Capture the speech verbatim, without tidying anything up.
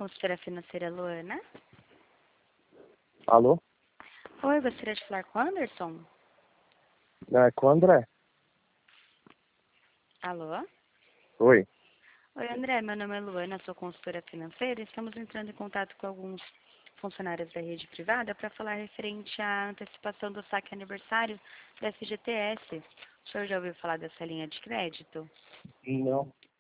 consultora financeira Luana. Alô? Oi, gostaria de falar com o Anderson? É, com o André. Alô? Oi. Oi, André, meu nome é Luana, sou consultora financeira e estamos entrando em contato com alguns funcionários da rede privada para falar referente à antecipação do saque aniversário da F G T S. O senhor já ouviu falar dessa linha de crédito? Não.